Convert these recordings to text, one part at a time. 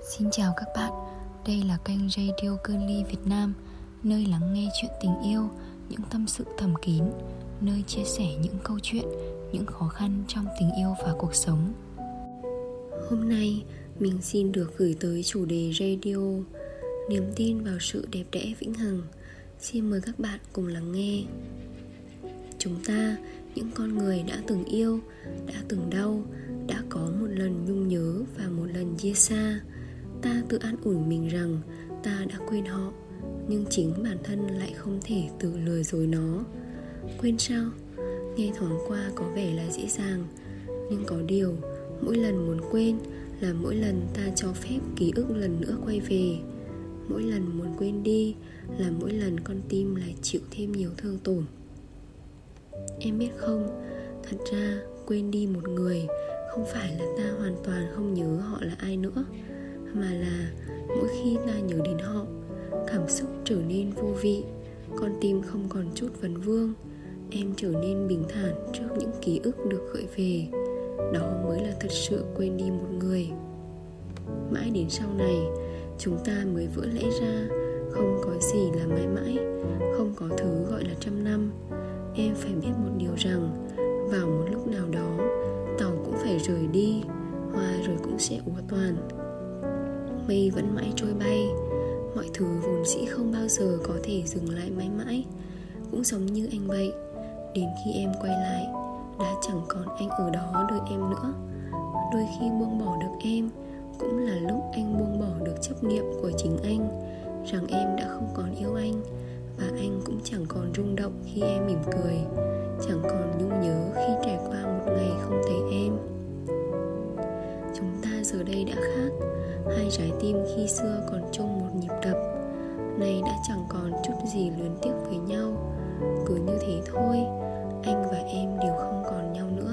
Xin chào các bạn, đây là kênh Radio Curly Việt Nam, nơi lắng nghe chuyện tình yêu, những tâm sự thầm kín, nơi chia sẻ những câu chuyện, những khó khăn trong tình yêu và cuộc sống. Hôm nay, mình xin được gửi tới chủ đề radio, niềm tin vào sự đẹp đẽ vĩnh hằng. Xin mời các bạn cùng lắng nghe. Chúng ta, những con người đã từng yêu, đã từng đau, đã có một lần nhung nhớ và một lần chia xa. Ta tự an ủi mình rằng ta đã quên họ, nhưng chính bản thân lại không thể tự lừa dối nó. Quên sao? Nghe thoáng qua có vẻ là dễ dàng, nhưng có điều, mỗi lần muốn quên là mỗi lần ta cho phép ký ức lần nữa quay về. Mỗi lần muốn quên đi là mỗi lần con tim lại chịu thêm nhiều thương tổn. Em biết không, thật ra quên đi một người không phải là ta hoàn toàn không nhớ họ là ai nữa, mà là mỗi khi ta nhớ đến họ, cảm xúc trở nên vô vị, con tim không còn chút vấn vương. Em trở nên bình thản trước những ký ức được gợi về. Đó mới là thật sự quên đi một người. Mãi đến sau này, chúng ta mới vỡ lẽ ra không có gì là mãi mãi, không có thứ gọi là 100 năm. Em phải biết một điều rằng vào một lúc nào đó, tàu cũng phải rời đi, hoa rồi cũng sẽ úa toàn. Mây vẫn mãi trôi bay, mọi thứ vốn dĩ không bao giờ có thể dừng lại mãi mãi. Cũng giống như anh vậy, đến khi em quay lại, đã chẳng còn anh ở đó đợi em nữa. Đôi khi buông bỏ được em cũng là lúc anh buông bỏ được chấp niệm của chính anh, rằng em đã không còn yêu anh. Và anh cũng chẳng còn rung động khi em mỉm cười, chẳng còn nhung nhớ khi trải qua một ngày không thấy em. Chúng ta giờ đây đã khác. Hai trái tim khi xưa còn chung một nhịp đập, nay đã chẳng còn chút gì luyến tiếc với nhau. Cứ như thế thôi, anh và em đều không còn nhau nữa.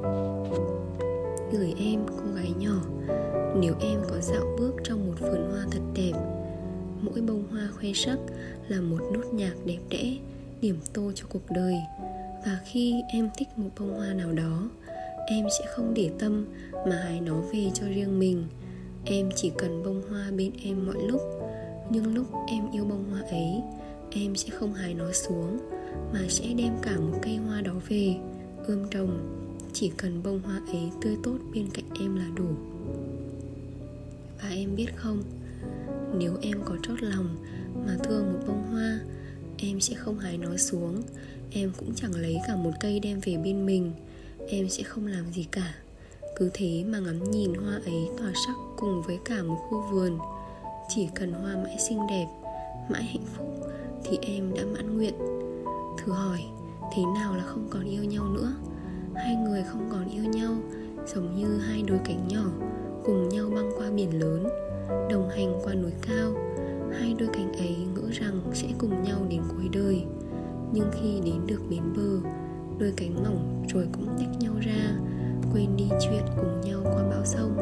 Gửi em, cô gái nhỏ, nếu em có dạo bước trong một vườn hoa thật đẹp, mỗi bông hoa khoe sắc là một nốt nhạc đẹp đẽ, điểm tô cho cuộc đời. Và khi em thích một bông hoa nào đó, em sẽ không để tâm mà hái nó về cho riêng mình. Em chỉ cần bông hoa bên em mọi lúc. Nhưng lúc em yêu bông hoa ấy, em sẽ không hái nó xuống, mà sẽ đem cả một cây hoa đó về, ươm trồng. Chỉ cần bông hoa ấy tươi tốt bên cạnh em là đủ. Và em biết không, nếu em có trót lòng mà thương một bông hoa, em sẽ không hái nó xuống. Em cũng chẳng lấy cả một cây đem về bên mình. Em sẽ không làm gì cả, cứ thế mà ngắm nhìn hoa ấy tỏa sắc cùng với cả một khu vườn. Chỉ cần hoa mãi xinh đẹp, mãi hạnh phúc thì em đã mãn nguyện. Thử hỏi, thế nào là không còn yêu nhau nữa? Hai người không còn yêu nhau giống như hai đôi cánh nhỏ cùng nhau băng qua biển lớn, đồng hành qua núi cao. Hai đôi cánh ấy ngỡ rằng sẽ cùng nhau đến cuối đời, nhưng khi đến được bến bờ, đôi cánh mỏng rồi cũng tách nhau ra, quên đi chuyện cùng nhau qua bão sông.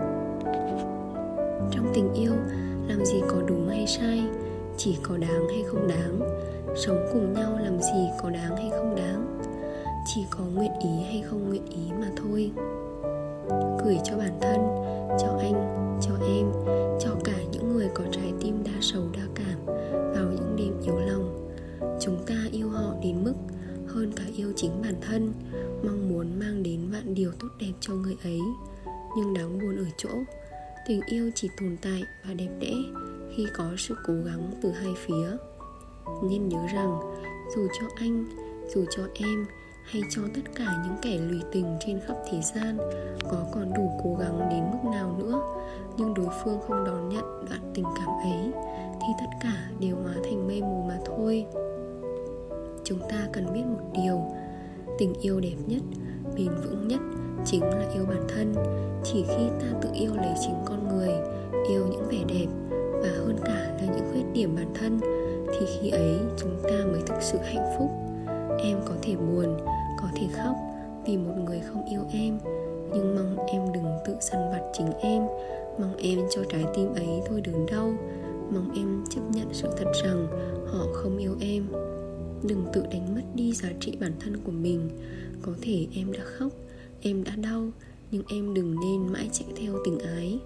Trong tình yêu, làm gì có đúng hay sai, chỉ có đáng hay không đáng. Sống cùng nhau làm gì có đáng hay không đáng, chỉ có nguyện ý hay không nguyện ý mà thôi. Gửi cho bản thân, cho anh, cho em, cho cả những người có trái tim đa sầu đa cảm vào những đêm yếu lòng. Chúng ta yêu họ đến mức hơn cả yêu chính bản thân, mong muốn mang đến vạn điều tốt đẹp cho người ấy. Nhưng đáng buồn ở chỗ, tình yêu chỉ tồn tại và đẹp đẽ khi có sự cố gắng từ hai phía. Nên nhớ rằng, dù cho anh, dù cho em, hay cho tất cả những kẻ lụy tình trên khắp thế gian có còn đủ cố gắng đến mức nào nữa, nhưng đối phương không đón nhận đoạn tình cảm ấy, thì tất cả đều hóa thành mây mù mà thôi. Chúng ta cần biết một điều, tình yêu đẹp nhất, bền vững nhất chính là yêu bản thân. Chỉ khi ta tự yêu lấy chính con người, yêu những vẻ đẹp và hơn cả là những khuyết điểm bản thân, thì khi ấy chúng ta mới thực sự hạnh phúc. Em có thể buồn, có thể khóc vì một người không yêu em, nhưng mong em đừng tự dằn vặt chính em. Mong em cho trái tim ấy thôi đớn đau. Mong em chấp nhận sự thật rằng họ không yêu em. Đừng tự đánh mất đi giá trị bản thân của mình. Có thể em đã khóc, em đã đau, nhưng em đừng nên mãi chạy theo tình ái.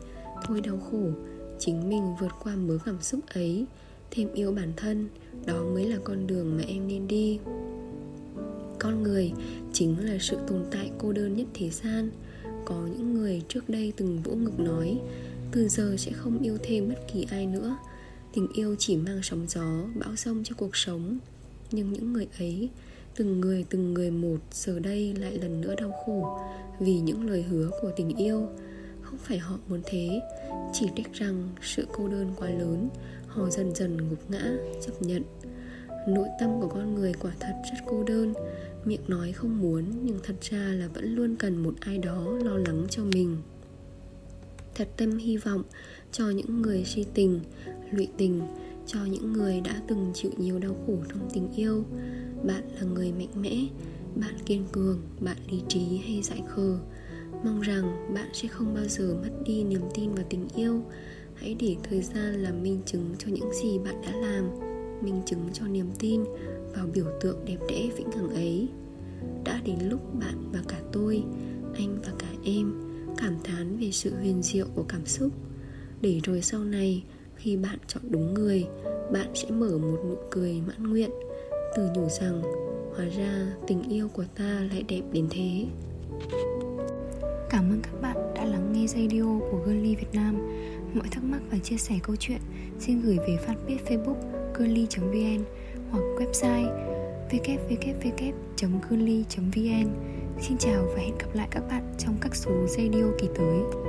thôi đau khổ, chính mình vượt qua mớ cảm xúc ấy, thêm yêu bản thân. Đó mới là con đường mà em nên đi. Con người chính là sự tồn tại cô đơn nhất thế gian. Có những người trước đây từng vỗ ngực nói từ giờ sẽ không yêu thêm bất kỳ ai nữa. Tình yêu chỉ mang sóng gió, bão giông cho cuộc sống. Nhưng những người ấy, từng người một, giờ đây lại lần nữa đau khổ vì những lời hứa của tình yêu. Không phải họ muốn thế, chỉ trách rằng sự cô đơn quá lớn, họ dần dần gục ngã, chấp nhận. Nội tâm của con người quả thật rất cô đơn. Miệng nói không muốn, nhưng thật ra là vẫn luôn cần một ai đó lo lắng cho mình. Thật tâm hy vọng cho những người si tình, lụy tình, cho những người đã từng chịu nhiều đau khổ trong tình yêu. Bạn là người mạnh mẽ, bạn kiên cường, bạn lý trí hay dại khờ. Mong rằng bạn sẽ không bao giờ mất đi niềm tin vào tình yêu. Hãy để thời gian làm minh chứng cho những gì bạn đã làm, minh chứng cho niềm tin vào biểu tượng đẹp đẽ vĩnh hằng ấy. Đã đến lúc bạn và cả tôi, anh và cả em cảm thán về sự huyền diệu của cảm xúc. Để rồi sau này, khi bạn chọn đúng người, bạn sẽ mở một nụ cười mãn nguyện, tự nhủ rằng hóa ra tình yêu của ta lại đẹp đến thế. Cảm ơn các bạn đã lắng nghe radio của Girly Việt Nam. Mọi thắc mắc và chia sẻ câu chuyện xin gửi về fanpage Facebook girly.vn hoặc website www.girly.vn. Xin chào và hẹn gặp lại các bạn trong các số radio kỳ tới.